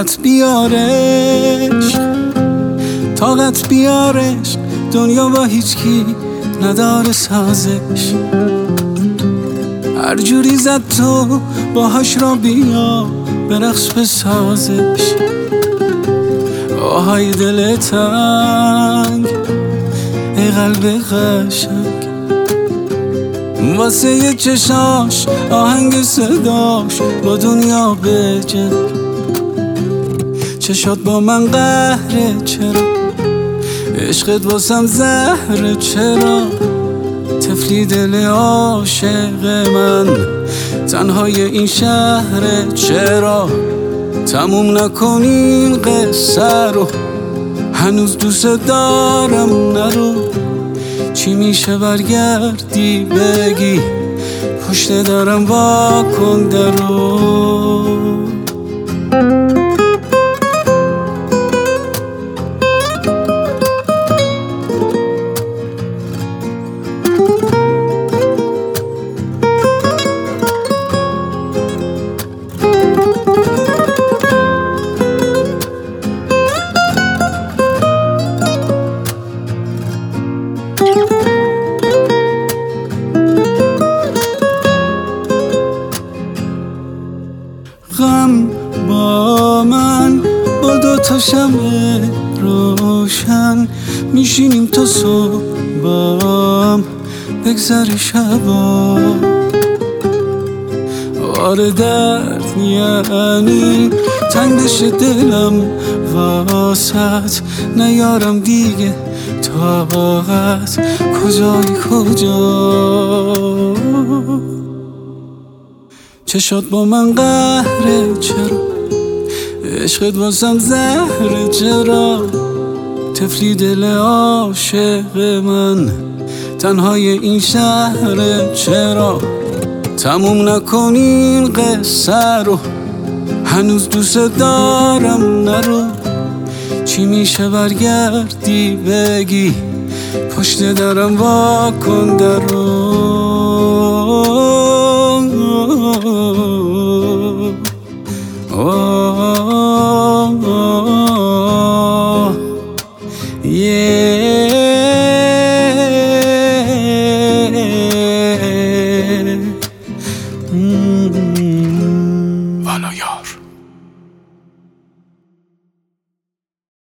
طاقت بیارش، طاقت بیارش. دنیا با هیچ کی نداره سازش، هر جوری زد تو باهاش را بیا برقص بسازش. آهای دل تنگ ای قلب قشنگ، واسه یه چشاش آهنگ صداش با دنیا بجنگ. چشات با من قهره چرا، عشقت واسم زهره چرا، طفلی دل عاشق من تنهای این شهره چرا. تموم نکنین قصه رو، هنوز دوست دارم نرو. چی میشه برگردی بگی پشت درم واکن درو. غم با من با دوتا شمع روشن، میشینیم تا صبح بام بگذر شبا. آره درد یعنی تنگ بشه دلم واسط، نیارم دیگه طاقت. کجایی کجا، چشات با من قهره چرا، عشقت واسم زهره چرا، طفلی دل عاشق من تنهای این شهره چرا. تموم نکنین قصه رو، هنوز دوست دارم نرو. چی میشه برگردی بگی پشت درم واکن درو.